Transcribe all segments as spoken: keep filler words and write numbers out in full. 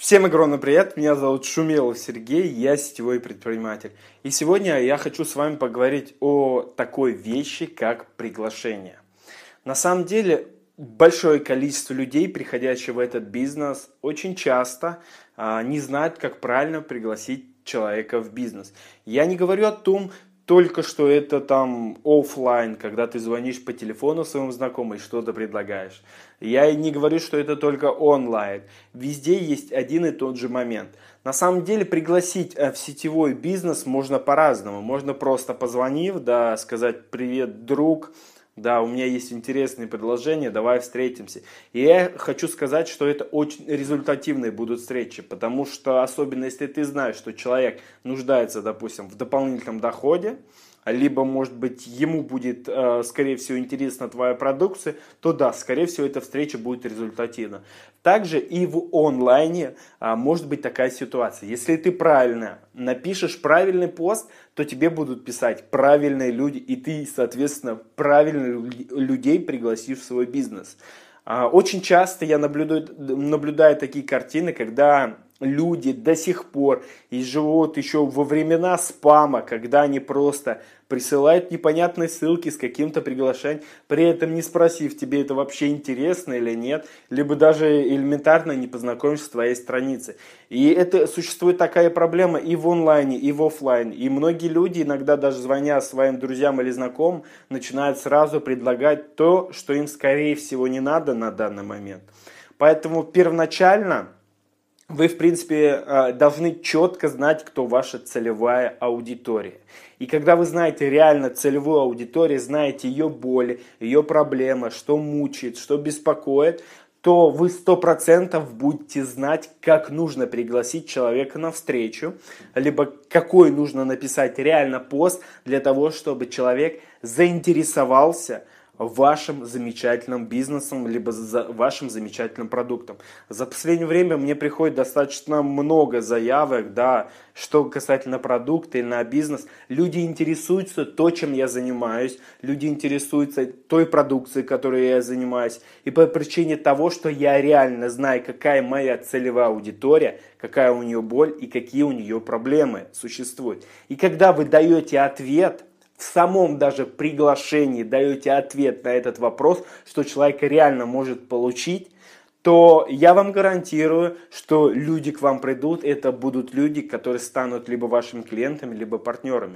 Всем огромный привет, меня зовут Шумилов Сергей, я сетевой предприниматель. И сегодня я хочу с вами поговорить о такой вещи, как приглашение. На самом деле, большое количество людей, приходящих в этот бизнес, очень часто а, не знают, как правильно пригласить человека в бизнес. Я не говорю о том, только что это там офлайн, когда ты звонишь по телефону своему знакомому и что-то предлагаешь. Я не говорю, что это только онлайн. Везде есть один и тот же момент. На самом деле пригласить в сетевой бизнес можно по-разному. Можно просто позвонив, да, сказать «Привет, друг». Да, у меня есть интересные предложения, давай встретимся. И я хочу сказать, что это очень результативные будут встречи, потому что, особенно если ты знаешь, что человек нуждается, допустим, в дополнительном доходе, либо, может быть, ему будет, скорее всего, интересна твоя продукция, то да, скорее всего, эта встреча будет результативна. Также и в онлайне может быть такая ситуация. Если ты правильно напишешь правильный пост, то тебе будут писать правильные люди, и ты, соответственно, правильных людей пригласишь в свой бизнес. Очень часто я наблюдаю, наблюдаю такие картины, когда люди до сих пор и живут еще во времена спама, когда они просто присылают непонятные ссылки с каким-то приглашением, при этом не спросив, тебе это вообще интересно или нет, либо даже элементарно не познакомишься с твоей страницей. И это существует такая проблема и в онлайне, и в офлайне. И многие люди, иногда даже звоня своим друзьям или знакомым, начинают сразу предлагать то, что им, скорее всего, не надо на данный момент. Поэтому первоначально вы, в принципе, должны четко знать, кто ваша целевая аудитория. И когда вы знаете реально целевую аудиторию, знаете ее боли, ее проблемы, что мучает, что беспокоит, то вы сто процентов будете знать, как нужно пригласить человека на встречу, либо какой нужно написать реально пост для того, чтобы человек заинтересовался вашим замечательным бизнесом, либо за вашим замечательным продуктом. За последнее время мне приходит достаточно много заявок, да, что касательно продукта или на бизнес. Люди интересуются то, чем я занимаюсь, люди интересуются той продукцией, которой я занимаюсь. И по причине того, что я реально знаю, какая моя целевая аудитория, какая у нее боль и какие у нее проблемы существуют. И когда вы даете ответ, в самом даже приглашении даете ответ на этот вопрос, что человек реально может получить, то я вам гарантирую, что люди к вам придут, это будут люди, которые станут либо вашими клиентами, либо партнерами.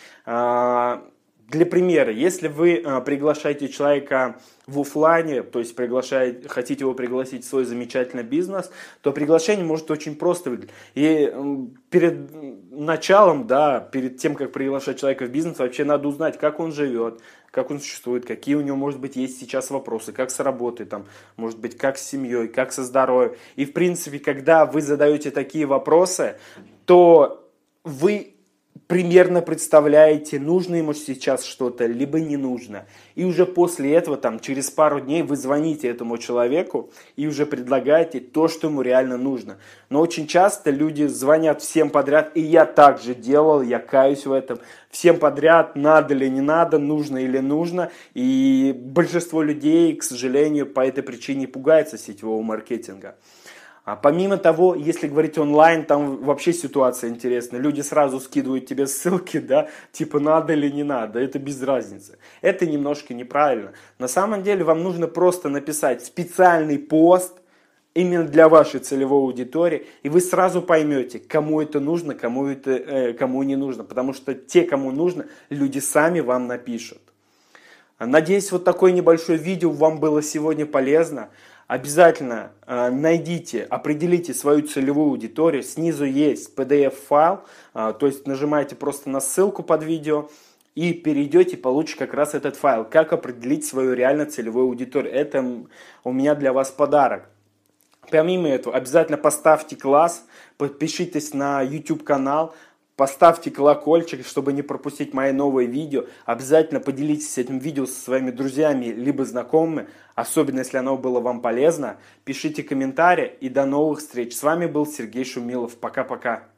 Для примера, если вы приглашаете человека в офлайне, то есть приглашаете, хотите его пригласить в свой замечательный бизнес, то приглашение может очень просто выглядеть. И перед началом, да, перед тем, как приглашать человека в бизнес, вообще надо узнать, как он живет, как он существует, какие у него, может быть, есть сейчас вопросы, как с работой, там, может быть, как с семьей, как со здоровьем. И, в принципе, когда вы задаете такие вопросы, то вы примерно представляете, нужно ему сейчас что-то, либо не нужно. И уже после этого, там, через пару дней вы звоните этому человеку и уже предлагаете то, что ему реально нужно. Но очень часто люди звонят всем подряд, и я также делал, я каюсь в этом. Всем подряд, надо или не надо, нужно или нужно. И большинство людей, к сожалению, по этой причине пугается сетевого маркетинга. А помимо того, если говорить онлайн, там вообще ситуация интересная. Люди сразу скидывают тебе ссылки, да, типа надо или не надо, это без разницы. Это немножко неправильно. На самом деле вам нужно просто написать специальный пост именно для вашей целевой аудитории, и вы сразу поймете, кому это нужно, кому это, э, кому не нужно. Потому что те, кому нужно, люди сами вам напишут. Надеюсь, вот такое небольшое видео вам было сегодня полезно. Обязательно э, найдите, определите свою целевую аудиторию. Снизу есть пи ди эф-файл, э, то есть нажимаете просто на ссылку под видео и перейдете, получите как раз этот файл. Как определить свою реально целевую аудиторию. Это у меня для вас подарок. Помимо этого, обязательно поставьте класс, подпишитесь на YouTube канал. Поставьте колокольчик, чтобы не пропустить мои новые видео. Обязательно поделитесь этим видео со своими друзьями либо знакомыми, особенно если оно было вам полезно. Пишите комментарии и до новых встреч. С вами был Сергей Шумилов. Пока-пока.